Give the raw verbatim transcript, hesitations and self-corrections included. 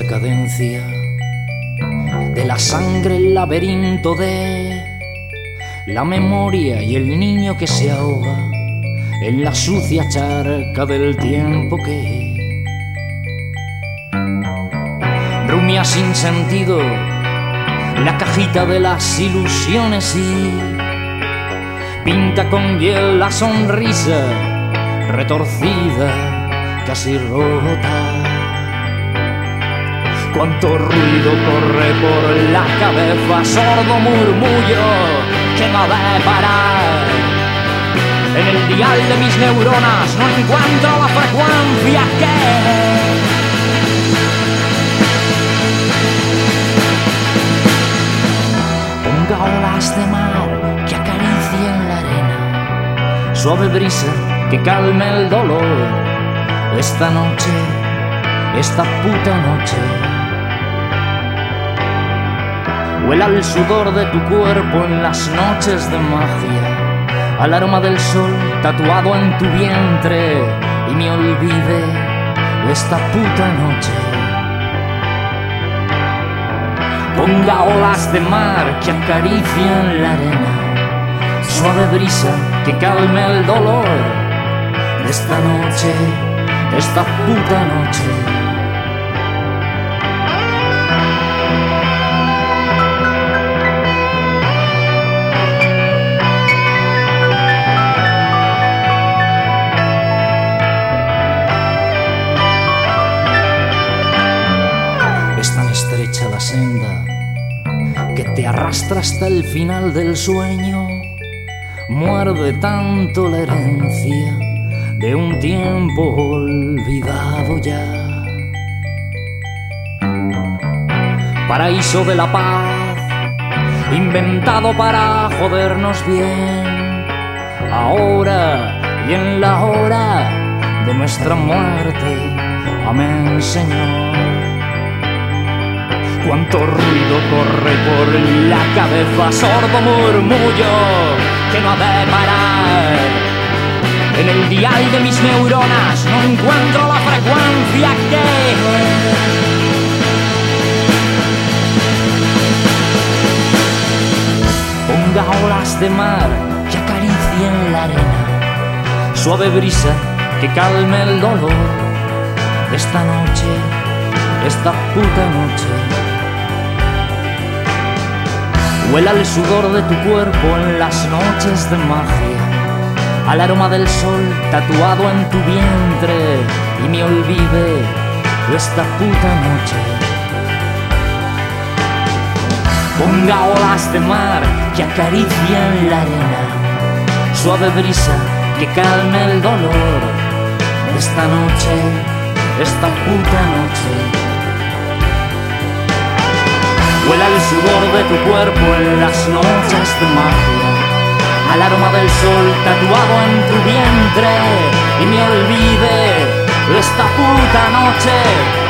decadencia de la sangre, el laberinto de la memoria y el niño que se ahoga en la sucia charca del tiempo que rumia sin sentido la cajita de las ilusiones y pinta con hiel la sonrisa retorcida, casi rota. Cuánto ruido corre por la cabeza, sordo murmullo que no ha de parar. En el dial de mis neuronas no encuentro la frecuencia que ponga olas de mar que acaricien la arena, suave brisa que calme el dolor. Esta noche, esta puta noche, huela el sudor de tu cuerpo en las noches de magia, al aroma del sol tatuado en tu vientre, y me olvide esta puta noche. Ponga olas de mar que acaricien la arena, suave brisa que calme el dolor. Esta noche, esta puta noche. Es tan estrecha la senda que te arrastra hasta el final del sueño. Muerde tanto la herencia de un tiempo olvidado ya. Paraíso de la paz, inventado para jodernos bien, ahora y en la hora de nuestra muerte. Amén, Señor. Cuánto ruido corre por la cabeza, sordo murmullo que no ha de parar. En el dial de mis neuronas no encuentro la frecuencia que ponga olas de mar que acaricien la arena, suave brisa que calme el dolor. Esta noche, esta puta noche, huela el sudor de tu cuerpo en las noches de magia, al aroma del sol tatuado en tu vientre, y me olvide esta puta noche. Ponga olas de mar que acaricien la arena, suave brisa que calme el dolor. Esta noche, esta puta noche, huela el sudor de tu cuerpo en las noches de magia, al aroma del sol tatuado en tu vientre, y me olvide esta puta noche.